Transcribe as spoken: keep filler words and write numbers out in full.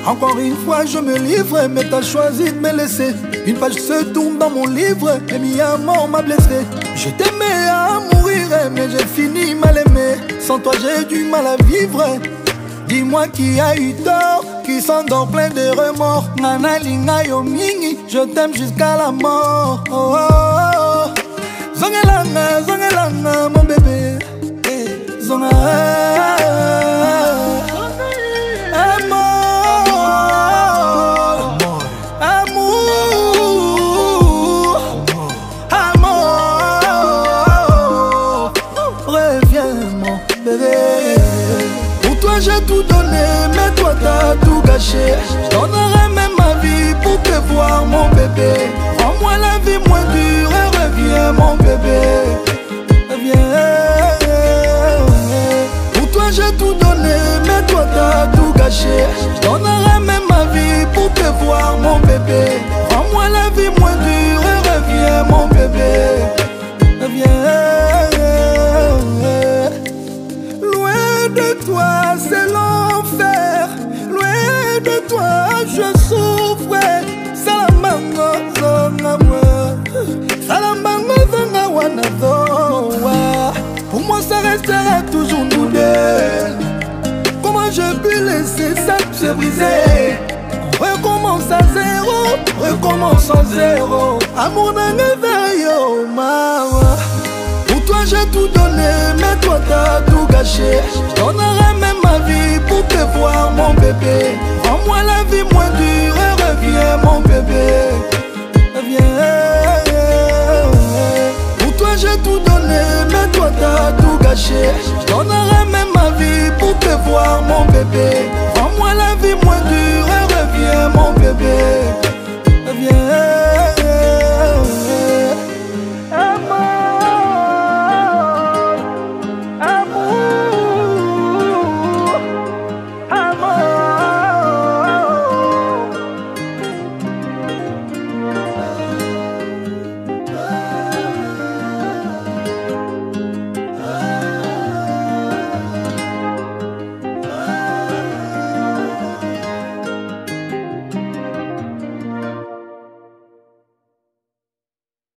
Encore une fois je me livre, mais t'as choisi de me laisser. Une page se tourne dans mon livre, et mi amour m'a blessé. Je t'aimais à mourir, mais j'ai fini mal aimé. Sans toi j'ai du mal à vivre. Dis-moi qui a eu tort, qui s'endort plein de remords. Nana linga yo mingi, je t'aime jusqu'à la mort. Oh, oh, oh. Zongelanga, zongelanga mon bébé. Zonga j'ai tout donné, mais toi t'as tout gâché. Je donnerai même ma vie pour te voir mon bébé. Rends-moi la vie moins dure et reviens mon bébé. Reviens. Pour toi j'ai tout donné, mais toi t'as tout gâché. Je donnerai même ma vie pour te voir mon bébé. Rends-moi la vie moins dure et reviens mon bébé. Reviens. De toi c'est l'enfer, loin de toi je souffre. Salamango zonga moi, salamango zonga wana zoa. Pour moi ça restera toujours nous deux. Comment je peux laisser ça se briser? On recommence à zéro, recommence à zéro. Amour d'un éveil, maman. Pour toi j'ai tout donné, mais toi t'as tout gâché. Je donnerai même ma vie pour te voir mon bébé. Rends-moi la vie moins dure et reviens mon bébé. Reviens. Pour toi j'ai tout donné, mais toi t'as tout gâché. Je donnerai même ma vie pour te voir mon bébé.